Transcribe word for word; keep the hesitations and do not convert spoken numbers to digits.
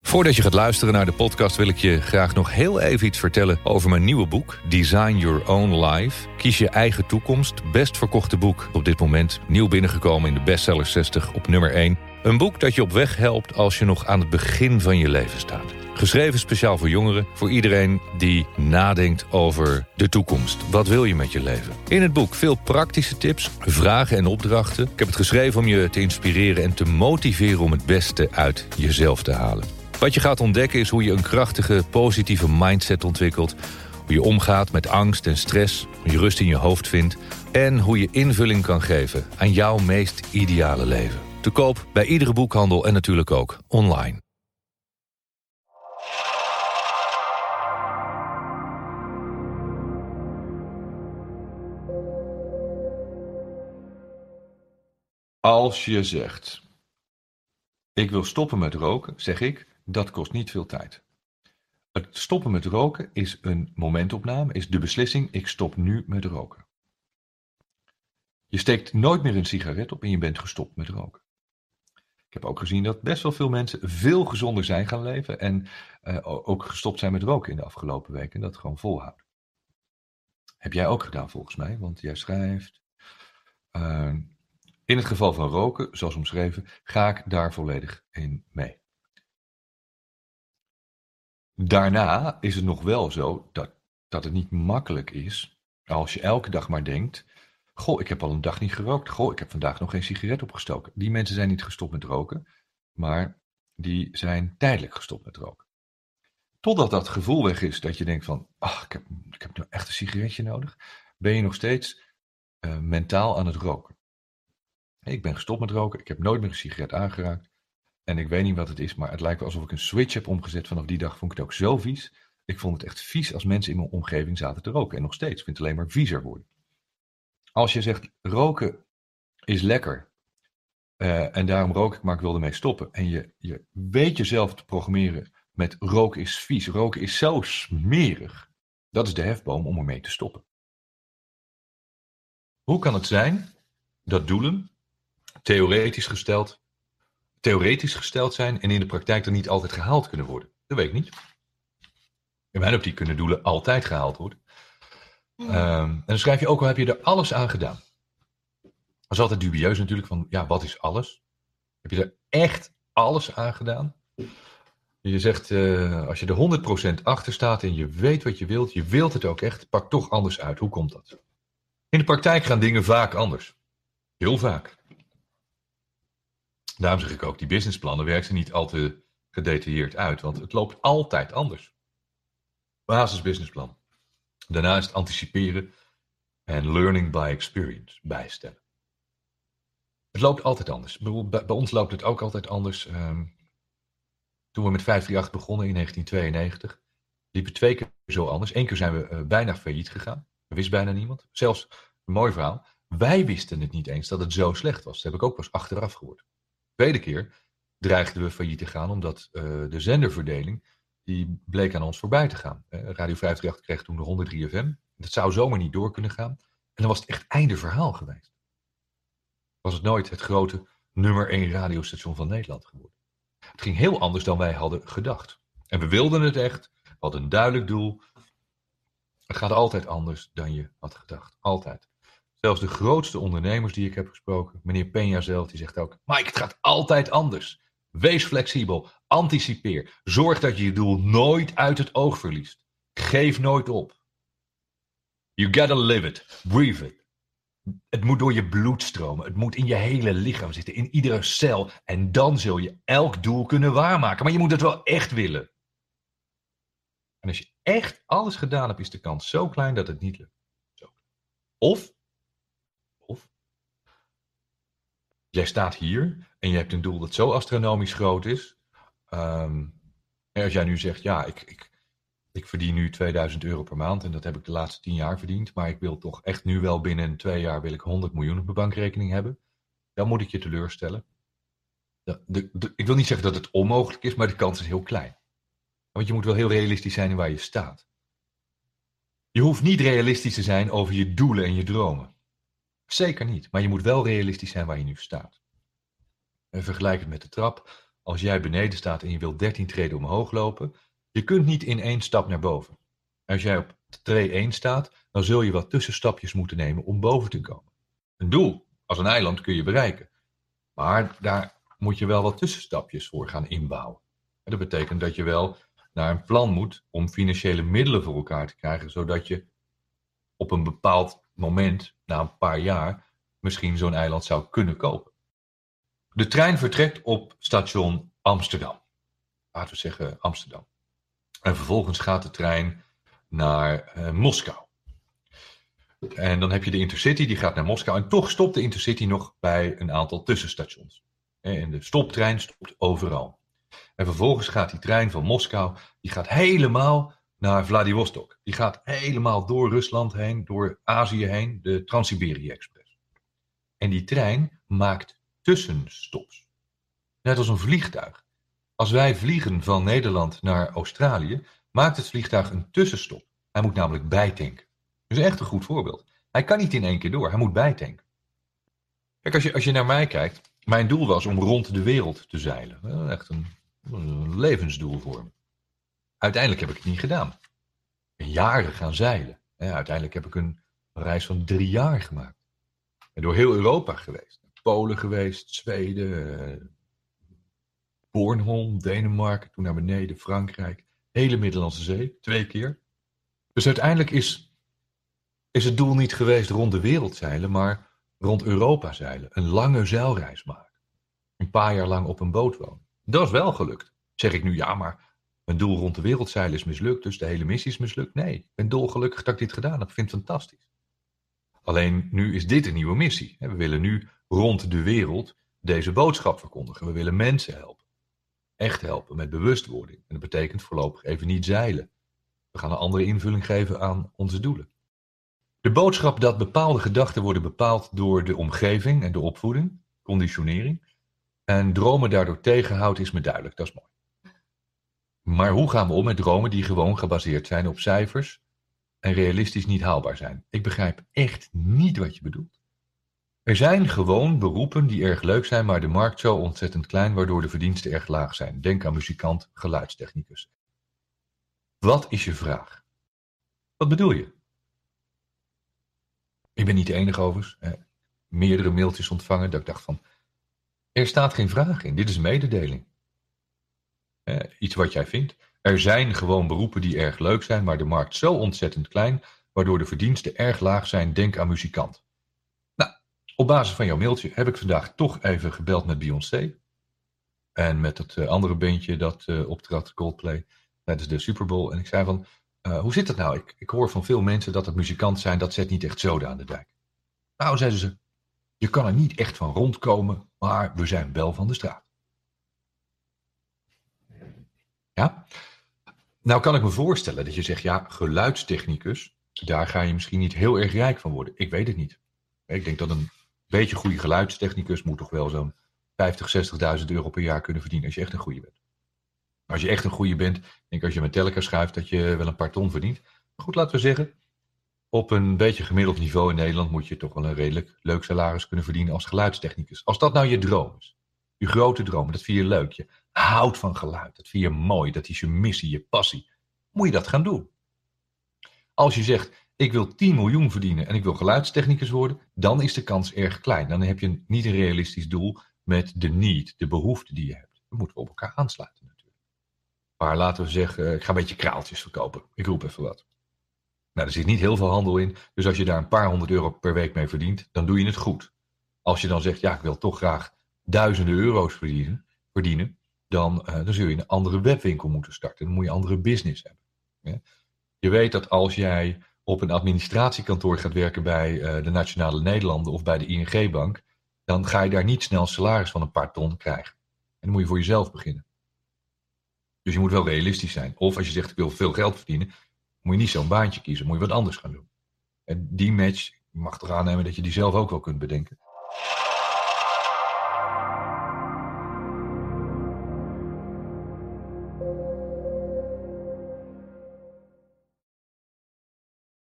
Voordat je gaat luisteren naar de podcast wil ik je graag nog heel even iets vertellen over mijn nieuwe boek Design Your Own Life. Kies je eigen toekomst. Best verkochte boek op dit moment. Nieuw binnengekomen in de bestseller zestig op nummer één. Een boek dat je op weg helpt als je nog aan het begin van je leven staat. Geschreven speciaal voor jongeren, voor iedereen die nadenkt over de toekomst. Wat wil je met je leven? In het boek veel praktische tips, vragen en opdrachten. Ik heb het geschreven om je te inspireren en te motiveren om het beste uit jezelf te halen. Wat je gaat ontdekken is hoe je een krachtige, positieve mindset ontwikkelt. Hoe je omgaat met angst en stress, hoe je rust in je hoofd vindt. En hoe je invulling kan geven aan jouw meest ideale leven. Te koop bij iedere boekhandel en natuurlijk ook online. Als je zegt, ik wil stoppen met roken, zeg ik, dat kost niet veel tijd. Het stoppen met roken is een momentopname, is de beslissing, ik stop nu met roken. Je steekt nooit meer een sigaret op en je bent gestopt met roken. Ik heb ook gezien dat best wel veel mensen veel gezonder zijn gaan leven en uh, ook gestopt zijn met roken in de afgelopen weken en dat gewoon volhouden. Heb jij ook gedaan volgens mij, want jij schrijft... Uh, in het geval van roken, zoals omschreven, ga ik daar volledig in mee. Daarna is het nog wel zo dat, dat het niet makkelijk is als je elke dag maar denkt, goh, ik heb al een dag niet gerookt, goh, ik heb vandaag nog geen sigaret opgestoken. Die mensen zijn niet gestopt met roken, maar die zijn tijdelijk gestopt met roken. Totdat dat gevoel weg is dat je denkt van, ach, ik heb, ik heb nu echt een sigaretje nodig, ben je nog steeds uh, mentaal aan het roken. Ik ben gestopt met roken, ik heb nooit meer een sigaret aangeraakt. En ik weet niet wat het is, maar het lijkt wel alsof ik een switch heb omgezet. Vanaf die dag vond ik het ook zo vies. Ik vond het echt vies als mensen in mijn omgeving zaten te roken. En nog steeds, ik vind het alleen maar viezer worden. Als je zegt, roken is lekker. Uh, en daarom rook ik, maar ik wil ermee stoppen. En je, je weet jezelf te programmeren met roken is vies. Roken is zo smerig. Dat is de hefboom om ermee te stoppen. Hoe kan het zijn dat doelen theoretisch gesteld, theoretisch gesteld zijn en in de praktijk er niet altijd gehaald kunnen worden? Dat weet ik niet. In mijn optiek kunnen doelen altijd gehaald worden. Um, en dan schrijf je ook al, heb je er alles aan gedaan? Dat is altijd dubieus natuurlijk, van ja, wat is alles? Heb je er echt alles aan gedaan? Je zegt, uh, als je er honderd procent achter staat en je weet wat je wilt, je wilt het ook echt, pak toch anders uit. Hoe komt dat? In de praktijk gaan dingen vaak anders. Heel vaak. Daarom zeg ik ook, die businessplannen werken niet al te gedetailleerd uit, want het loopt altijd anders. Basisbusinessplan. Daarna is het anticiperen en learning by experience bijstellen. Het loopt altijd anders. Bij, bij ons loopt het ook altijd anders. Um, toen we met vijf drie acht begonnen in negentien tweeënnegentig, liep het twee keer zo anders. Eén keer zijn we uh, bijna failliet gegaan. Er wist bijna niemand. Zelfs, een mooi verhaal, wij wisten het niet eens dat het zo slecht was. Dat heb ik ook pas achteraf gehoord. De tweede keer dreigden we failliet te gaan omdat uh, de zenderverdeling, die bleek aan ons voorbij te gaan. Uh, Radio vijf drie acht kreeg toen de honderd drie F M. Dat zou zomaar niet door kunnen gaan. En dan was het echt einde verhaal geweest. Was het nooit het grote nummer één radiostation van Nederland geworden. Het ging heel anders dan wij hadden gedacht. En we wilden het echt. We hadden een duidelijk doel. Het gaat altijd anders dan je had gedacht. Altijd. Zelfs de grootste ondernemers die ik heb gesproken, meneer Peña zelf, die zegt ook, Mike, het gaat altijd anders. Wees flexibel, anticipeer. Zorg dat je je doel nooit uit het oog verliest. Geef nooit op. You gotta live it, breathe it. Het moet door je bloed stromen. Het moet in je hele lichaam zitten, in iedere cel. En dan zul je elk doel kunnen waarmaken. Maar je moet het wel echt willen. En als je echt alles gedaan hebt, is de kans zo klein dat het niet lukt. Zo. Of, of, jij staat hier en je hebt een doel dat zo astronomisch groot is. Um, en als jij nu zegt, ja, ik, ik, ik verdien nu tweeduizend euro per maand en dat heb ik de laatste tien jaar verdiend. Maar ik wil toch echt nu wel binnen twee jaar wil ik honderd miljoen op mijn bankrekening hebben. Dan moet ik je teleurstellen. De, de, de, ik wil niet zeggen dat het onmogelijk is, maar de kans is heel klein. Want je moet wel heel realistisch zijn in waar je staat. Je hoeft niet realistisch te zijn over je doelen en je dromen. Zeker niet, maar je moet wel realistisch zijn waar je nu staat. En vergelijk het met de trap. als jij beneden staat en je wilt dertien treden omhoog lopen, je kunt niet in één stap naar boven. Als jij op tree één staat, dan zul je wat tussenstapjes moeten nemen om boven te komen. Een doel als een eiland kun je bereiken, maar daar moet je wel wat tussenstapjes voor gaan inbouwen. En dat betekent dat je wel naar een plan moet om financiële middelen voor elkaar te krijgen, zodat je op een bepaald moment, na een paar jaar, misschien zo'n eiland zou kunnen kopen. De trein vertrekt op station Amsterdam. Laten we zeggen Amsterdam. En vervolgens gaat de trein naar uh, Moskou. En dan heb je de Intercity, die gaat naar Moskou. En toch stopt de Intercity nog bij een aantal tussenstations. En de stoptrein stopt overal. En vervolgens gaat die trein van Moskou, die gaat helemaal naar Vladivostok. Die gaat helemaal door Rusland heen, door Azië heen, de Trans-Siberië Express. En die trein maakt tussenstops. Net als een vliegtuig. Als wij vliegen van Nederland naar Australië, maakt het vliegtuig een tussenstop. Hij moet namelijk bijtanken. Dat is echt een goed voorbeeld. Hij kan niet in één keer door, hij moet bijtanken. Kijk, als je, als je naar mij kijkt, mijn doel was om rond de wereld te zeilen. Echt een, een levensdoel voor me. Uiteindelijk heb ik het niet gedaan. Ik ben jaren gaan zeilen. Uiteindelijk heb ik een reis van drie jaar gemaakt. En door heel Europa geweest. Polen geweest, Zweden, Bornholm, Denemarken, toen naar beneden, Frankrijk. Hele Middellandse Zee, twee keer. Dus uiteindelijk is, is het doel niet geweest rond de wereld zeilen, maar rond Europa zeilen. Een lange zeilreis maken. Een paar jaar lang op een boot wonen. Dat is wel gelukt. Zeg ik nu, ja, maar mijn doel rond de wereld zeilen is mislukt, dus de hele missie is mislukt. Nee, ik ben dolgelukkig dat ik dit gedaan heb. Ik vind het fantastisch. Alleen nu is dit een nieuwe missie. We willen nu rond de wereld deze boodschap verkondigen. We willen mensen helpen. Echt helpen met bewustwording. En dat betekent voorlopig even niet zeilen. We gaan een andere invulling geven aan onze doelen. De boodschap dat bepaalde gedachten worden bepaald door de omgeving en de opvoeding, conditionering, en dromen daardoor tegenhoudt, is me duidelijk. Dat is mooi. Maar hoe gaan we om met dromen die gewoon gebaseerd zijn op cijfers en realistisch niet haalbaar zijn? Ik begrijp echt niet wat je bedoelt. Er zijn gewoon beroepen die erg leuk zijn, maar de markt zo ontzettend klein, waardoor de verdiensten erg laag zijn. Denk aan muzikant, geluidstechnicus. Wat is je vraag? Wat bedoel je? Ik ben niet de enige overigens. Eh, meerdere mailtjes ontvangen dat ik dacht van, er staat geen vraag in. Dit is een mededeling. Eh, iets wat jij vindt. Er zijn gewoon beroepen die erg leuk zijn, maar de markt zo ontzettend klein, waardoor de verdiensten erg laag zijn. Denk aan muzikant. Nou, op basis van jouw mailtje heb ik vandaag toch even gebeld met Beyoncé. En met het uh, andere bandje dat uh, optrad, Coldplay, tijdens de Super Bowl. En ik zei van, uh, hoe zit dat nou? Ik, ik hoor van veel mensen dat het muzikant zijn, dat zet niet echt zoden aan de dijk. Nou, zeiden ze, je kan er niet echt van rondkomen, maar we zijn wel van de straat. Ja? Nou kan ik me voorstellen dat je zegt, ja, geluidstechnicus, daar ga je misschien niet heel erg rijk van worden. Ik weet het niet. Ik denk dat een beetje goede geluidstechnicus moet toch wel zo'n vijftig, zestigduizend euro per jaar kunnen verdienen als je echt een goede bent. Als je echt een goede bent, denk ik als je met Metallica schuift dat je wel een paar ton verdient. Maar goed, laten we zeggen, op een beetje gemiddeld niveau in Nederland moet je toch wel een redelijk leuk salaris kunnen verdienen als geluidstechnicus. Als dat nou je droom is, je grote droom, dat vind je leuk, je houdt van geluid, dat vind je mooi, dat is je missie, je passie, moet je dat gaan doen. Als je zegt, ik wil tien miljoen verdienen en ik wil geluidstechnicus worden, dan is de kans erg klein. Dan heb je niet een realistisch doel met de need, de behoefte die je hebt. Dan moeten we op elkaar aansluiten natuurlijk. Maar laten we zeggen, ik ga een beetje kraaltjes verkopen. Ik roep even wat. Nou, er zit niet heel veel handel in. Dus als je daar een paar honderd euro per week mee verdient, dan doe je het goed. Als je dan zegt, ja, ik wil toch graag duizenden euro's verdienen, verdienen dan, uh, dan zul je een andere webwinkel moeten starten. Dan moet je een andere business hebben. Ja? Je weet dat als jij op een administratiekantoor gaat werken bij uh, de Nationale Nederlanden of bij de I N G-bank, dan ga je daar niet snel salaris van een paar ton krijgen. En dan moet je voor jezelf beginnen. Dus je moet wel realistisch zijn. Of als je zegt, ik wil veel geld verdienen, moet je niet zo'n baantje kiezen. Moet je wat anders gaan doen. En die match, je mag toch aannemen dat je die zelf ook wel kunt bedenken.